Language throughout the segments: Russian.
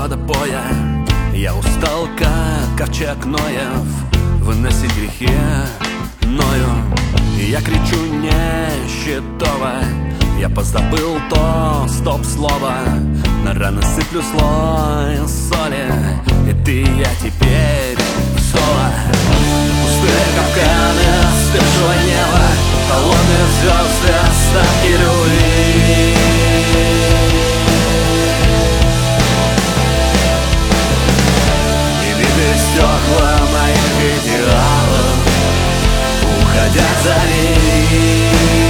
водопоя. Я устал, как ковчег Ноев, выносить грехи ною. И я кричу нищетова, я позабыл то стоп-слово. На раны сыплю слой соли, и ты и я теперь соло. Пустые капканы остывшего неба, холодные звезды, остатки руин. И битые стекла моих идеалов уходят за ней.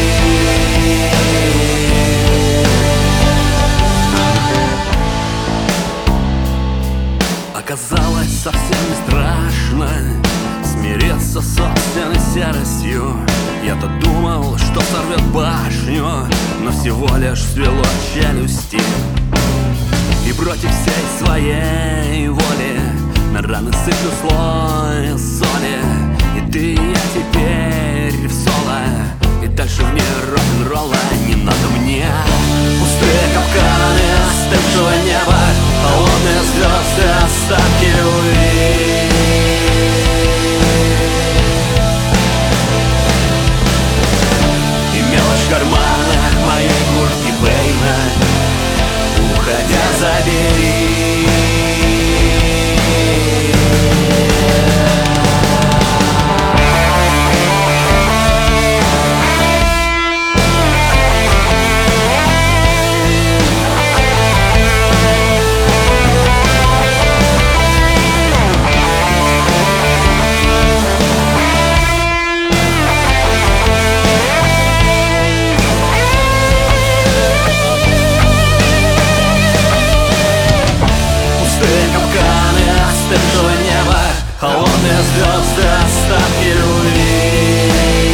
Оказалось совсем не страшно смириться с собственной серостью. Я-то думал, что сорвет башню, но всего лишь свело челюсти. И против всей своей воли на раны сыплю слой соли. И ты и я теперь в соло, и дальше в мир рок-н-ролла не надо мне. Пустые капканы остывшего неба, холодные звезды, остатки руин. И мелочь в карманах моей куртки Бэйна, уходя, забери. Остывшего неба, холодные звезды, остатки руин.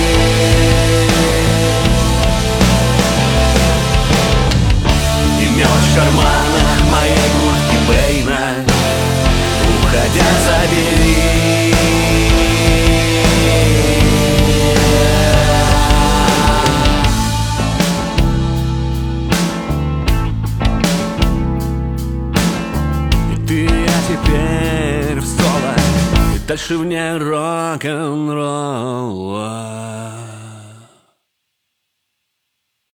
И мелочь в карманах моей куртки Бэйна, уходя, забери. И ты, я теперь в соло, и дальше вне рок-н-ролла.